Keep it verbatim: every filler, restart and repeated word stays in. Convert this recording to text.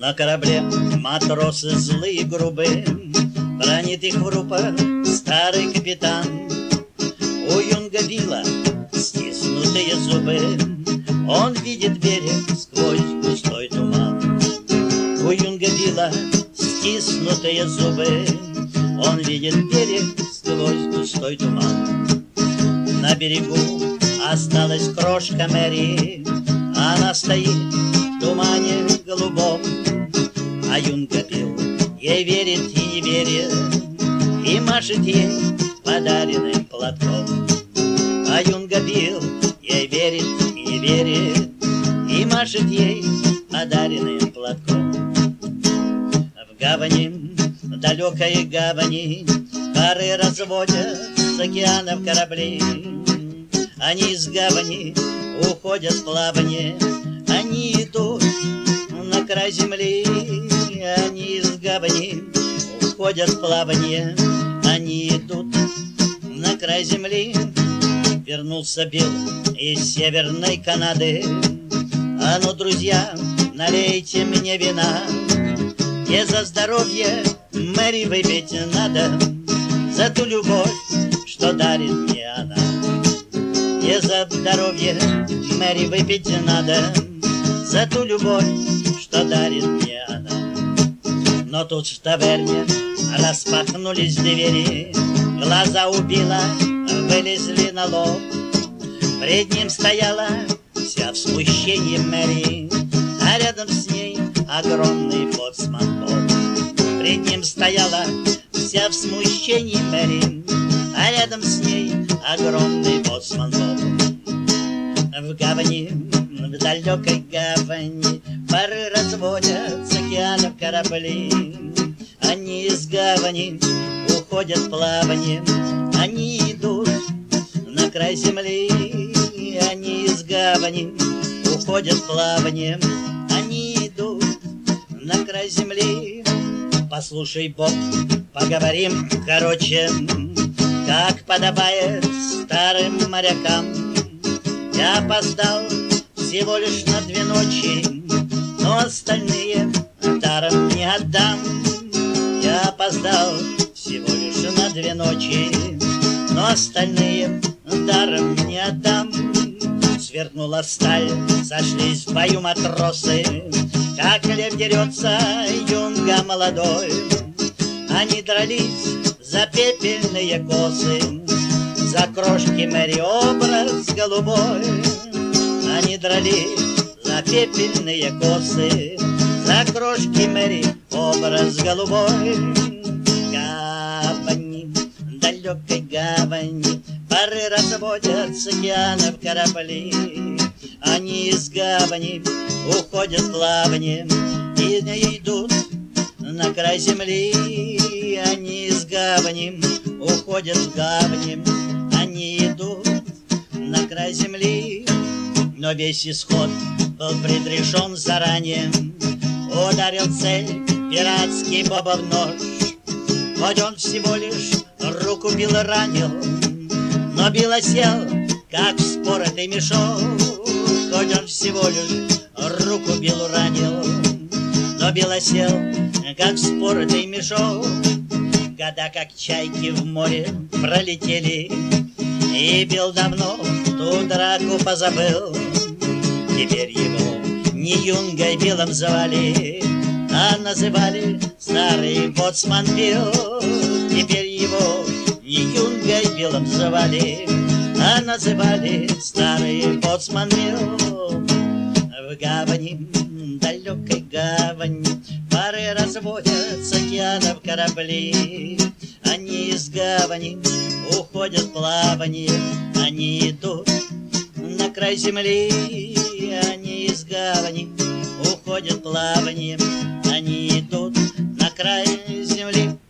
На корабле матросы злые грубые, бранит их в рупор старый капитан. У юнга Билла стиснутые зубы, он видит берег сквозь густой туман. У юнга Билла стиснутые зубы, он видит берег сквозь густой туман. На берегу осталась крошка Мэри, она стоит в тумане голубом. А юнга Билл ей верит и не верит, и машет ей подаренным платком. А юнга Билл ей верит и не верит, и машет ей подаренным платком. В гавани, в далекой гавани, пары разводят с океанов корабли. Они из гавани уходят в плавание, они идут на край земли. Они из гавани уходят в плавание, они идут на край земли. Вернулся Билл из Северной Канады. А ну, друзья, налейте мне вина, и за здоровье Мэри выпить надо, за ту любовь, что дарит мне она. И за здоровье Мэри выпить надо, за ту любовь, что дарит мне она. Но тут в таверне распахнулись двери, глаза у Билла вылезли на лоб. Пред ним стояла вся в смущении Мэри, а рядом с ней огромный боцман Боб. Пред ним стояла вся в смущении Мэри, а рядом с ней огромный боцман Боб. В гавани, в далекой гавани, пары разводят с океанов корабли. Они из гавани уходят в плавание, они идут на край земли. Они из гавани уходят в плавание, они идут на край земли. Послушай, Боб, поговорим короче, как подобает старым морякам. Я опоздал всего лишь на две ночи, но остальные даром не отдам. Я опоздал всего лишь на две ночи, но остальные даром не отдам. Сверкнула сталь, сошлись в бою матросы, как лев дерется юнга молодой. Они дрались за пепельные косы, за крошки Мэри образ голубой. Они дрались за пепельные косы, за крошки Мэри образ голубой. Гавани, далекой гавани, пары разводят с океанов корабли. Они из гавани уходят в плавание и идут на край земли. Они из гавани уходят в гавани, они идут на край земли. Но весь исход был предрешен заранее, ударил цель пиратский Бобов нож. Хоть он всего лишь руку Билла ранил, но Билл сел, как вспоротый мешок. Хоть он всего лишь руку Биллу ранил, но Билл сел, как вспоротый мешок. Года, как чайки в море, пролетели, и Билл давно ту драку позабыл. Теперь его не юнгой Биллом звали, а называли старый боцман Билл. Теперь его не юнгой Биллом звали, а называли старый боцман Билл. В гавани, далекой гавани, пары разводят с океанов корабли. Они из гавани уходят в плавание, они идут на край земли. Они из гавани уходят в плавание, они идут на край земли.